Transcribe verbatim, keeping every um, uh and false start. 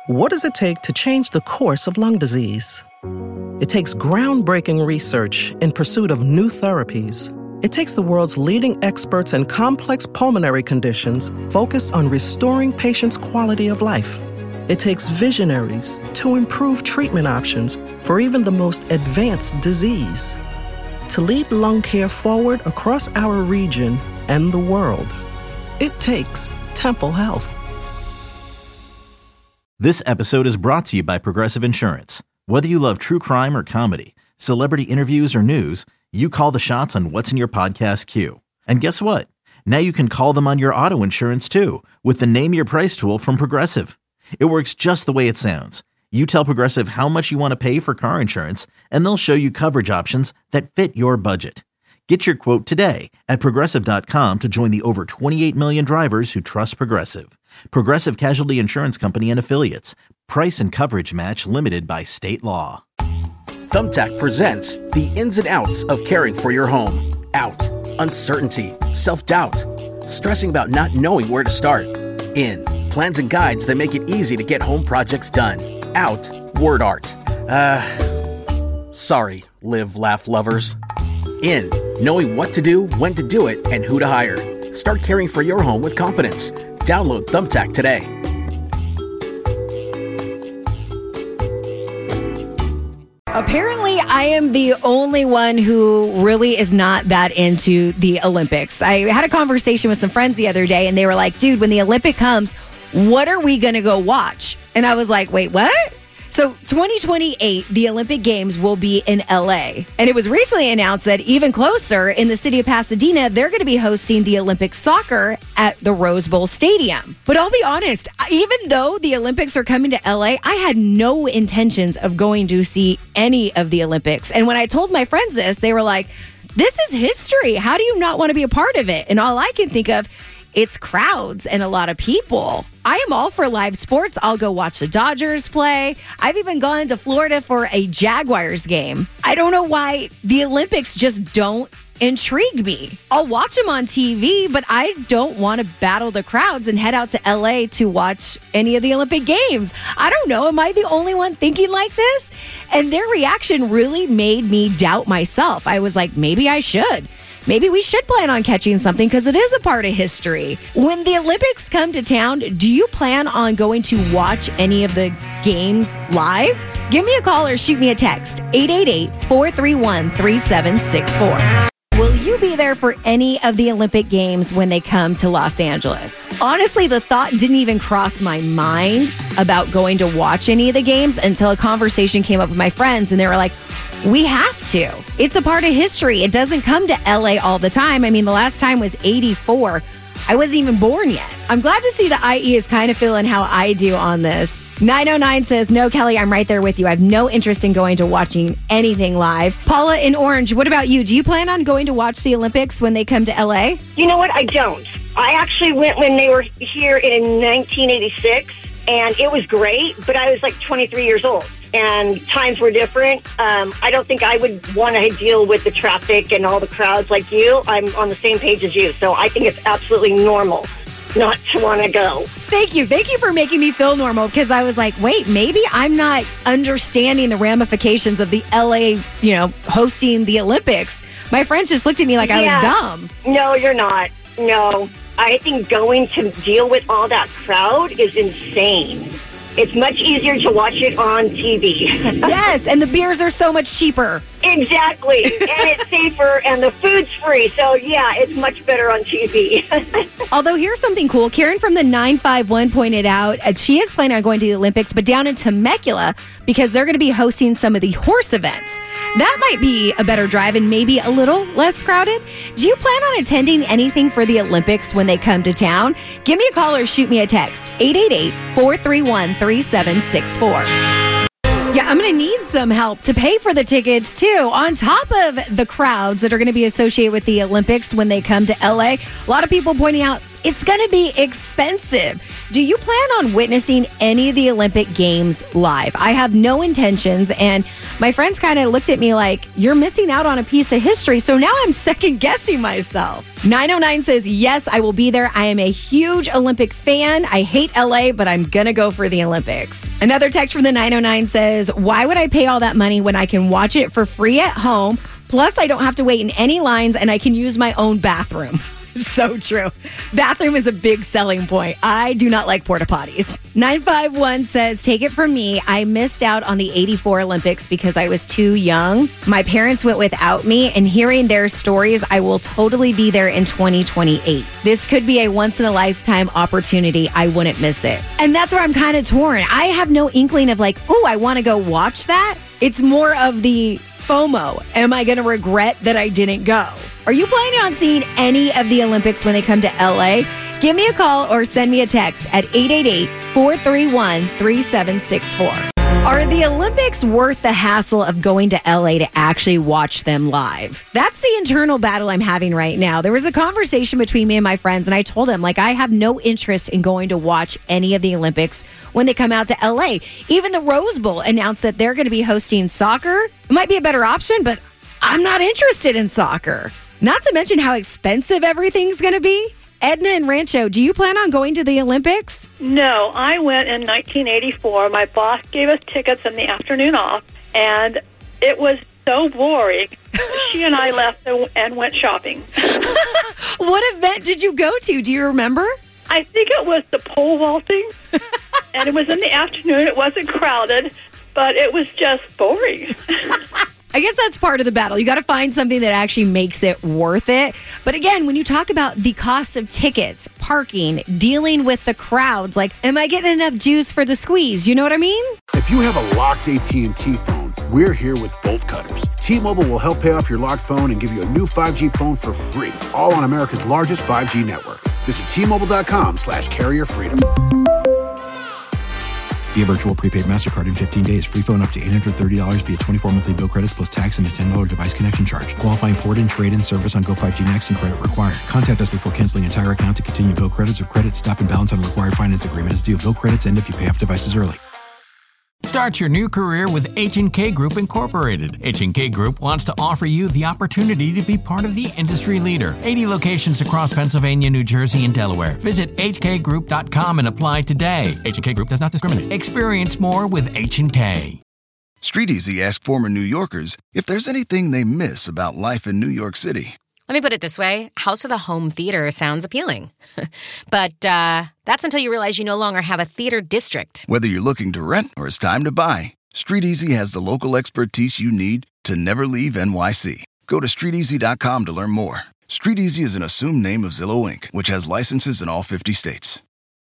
What does it take to change the course of lung disease? It takes groundbreaking research in pursuit of new therapies. It takes the world's leading experts in complex pulmonary conditions focused on restoring patients' quality of life. It takes visionaries to improve treatment options for even the most advanced disease. To lead lung care forward across our region and the world, it takes Temple Health. This episode is brought to you by Progressive Insurance. Whether you love true crime or comedy, celebrity interviews or news, you call the shots on what's in your podcast queue. And guess what? Now you can call them on your auto insurance too with the Name Your Price tool from Progressive. It works just the way it sounds. You tell Progressive how much you want to pay for car insurance, and they'll show you coverage options that fit your budget. Get your quote today at Progressive dot com to join the over twenty-eight million drivers who trust Progressive. Progressive Casualty Insurance Company and Affiliates. Price and coverage match limited by state law. Thumbtack presents the ins and outs of caring for your home. Out, uncertainty, self-doubt, stressing about not knowing where to start. In, plans and guides that make it easy to get home projects done. Out, word art. Uh, sorry, live, laugh lovers. In, knowing what to do, when to do it, and who to hire. Start caring for your home with confidence. Download Thumbtack today. Apparently, I am the only one who really is not that into the Olympics. I had a conversation with some friends the other day, and they were like, dude, when the Olympic comes, what are we going to go watch? And I was like, wait, what? So twenty twenty-eight, the Olympic Games will be in L A. And it was recently announced that even closer in the city of Pasadena, they're going to be hosting the Olympic soccer at the Rose Bowl Stadium. But I'll be honest, even though the Olympics are coming to L A, I had no intentions of going to see any of the Olympics. And when I told my friends this, they were like, this is history. How do you not want to be a part of it? And all I can think of, it's crowds and a lot of people. I am all for live sports. I'll go watch the Dodgers play. I've even gone to Florida for a Jaguars game. I don't know why the Olympics just don't intrigue me. I'll watch them on T V, but I don't want to battle the crowds and head out to L A to watch any of the Olympic Games. I don't know. Am I the only one thinking like this? And their reaction really made me doubt myself. I was like, maybe I should. Maybe we should plan on catching something because it is a part of history. When the Olympics come to town, do you plan on going to watch any of the games live? Give me a call or shoot me a text. eight eight eight, four three one, three seven six four. Will you be there for any of the Olympic Games when they come to Los Angeles? Honestly, the thought didn't even cross my mind about going to watch any of the games until a conversation came up with my friends, and they were like, we have to. It's a part of history. It doesn't come to L A all the time. I mean, the last time was eighty-four. I wasn't even born yet. I'm glad to see that I E is kind of feeling how I do on this. nine oh nine says, no, Kelly, I'm right there with you. I have no interest in going to watching anything live. Paula in Orange, what about you? Do you plan on going to watch the Olympics when they come to L A? You know what? I don't. I actually went when they were here in nineteen eighty-six, and it was great, but I was like twenty-three years old. And times were different. Um, I don't think I would want to deal with the traffic and all the crowds like you. I'm on the same page as you. So I think it's absolutely normal not to want to go. Thank you. Thank you for making me feel normal, because I was like, wait, maybe I'm not understanding the ramifications of the L A, you know, hosting the Olympics. My friends just looked at me like yeah. I was dumb. No, you're not. No. I think going to deal with all that crowd is insane. It's much easier to watch it on T V. Yes, and the beers are so much cheaper. Exactly, and it's safer, and the food's free. So, yeah, it's much better on T V. Although, here's something cool. Karen from the nine five one pointed out uh, she is planning on going to the Olympics, but down in Temecula, because they're going to be hosting some of the horse events. That might be a better drive and maybe a little less crowded. Do you plan on attending anything for the Olympics when they come to town? Give me a call or shoot me a text. eight eight eight, four three one, three seven six four. Yeah, I'm going to need some help to pay for the tickets, too. On top of the crowds that are going to be associated with the Olympics when they come to L A, a lot of people pointing out it's going to be expensive. Do you plan on witnessing any of the Olympic Games live? I have no intentions, and my friends kind of looked at me like, you're missing out on a piece of history, so now I'm second guessing myself. nine oh nine says, yes, I will be there. I am a huge Olympic fan. I hate L A, but I'm going to go for the Olympics. Another text from the nine oh nine says, why would I pay all that money when I can watch it for free at home? Plus, I don't have to wait in any lines, and I can use my own bathroom. So true. Bathroom is a big selling point. I do not like porta potties. nine five one says, take it from me. I missed out on the eighty-four Olympics because I was too young. My parents went without me, and hearing their stories, I will totally be there in twenty twenty-eight. This could be a once-in-a-lifetime opportunity. I wouldn't miss it. And that's where I'm kind of torn. I have no inkling of like, oh, I want to go watch that. It's more of the FOMO. Am I going to regret that I didn't go? Are you planning on seeing any of the Olympics when they come to L A? Give me a call or send me a text at eight eight eight, four three one, three seven six four. Are the Olympics worth the hassle of going to L A to actually watch them live? That's the internal battle I'm having right now. There was a conversation between me and my friends, and I told them, like, I have no interest in going to watch any of the Olympics when they come out to L A. Even the Rose Bowl announced that they're going to be hosting soccer. It might be a better option, but I'm not interested in soccer. Not to mention how expensive everything's going to be. Edna and Rancho, do you plan on going to the Olympics? No, I went in nineteen eighty-four. My boss gave us tickets in the afternoon off, and it was so boring. She and I left and went shopping. What event did you go to? Do you remember? I think it was the pole vaulting, and it was in the afternoon. It wasn't crowded, but it was just boring. I guess that's part of the battle. You got to find something that actually makes it worth it. But again, when you talk about the cost of tickets, parking, dealing with the crowds, like, am I getting enough juice for the squeeze? You know what I mean? If you have a locked A T and T phone, we're here with Bolt Cutters. T-Mobile will help pay off your locked phone and give you a new five G phone for free, all on America's largest five G network. Visit T-Mobile.com slash carrier freedom. Via virtual prepaid MasterCard in fifteen days. Free phone up to eight hundred thirty dollars via twenty-four monthly bill credits plus tax and a ten dollars device connection charge. Qualifying port-in, trade-in service on Go five G Next and credit required. Contact us before canceling entire account to continue bill credits or credit stop and balance on required finance agreement is due. Bill credits end if you pay off devices early. Start your new career with H and K Group Incorporated. H and K Group wants to offer you the opportunity to be part of the industry leader. eighty locations across Pennsylvania, New Jersey, and Delaware. Visit H K group dot com and apply today. H and K Group does not discriminate. Experience more with H and K. Street Easy asked former New Yorkers if there's anything they miss about life in New York City. Let me put it this way. House of the Home Theater sounds appealing. But uh, that's until you realize you no longer have a theater district. Whether you're looking to rent or it's time to buy, Street Easy has the local expertise you need to never leave N Y C. Go to street easy dot com to learn more. Street Easy is an assumed name of Zillow Incorporated, which has licenses in all fifty states.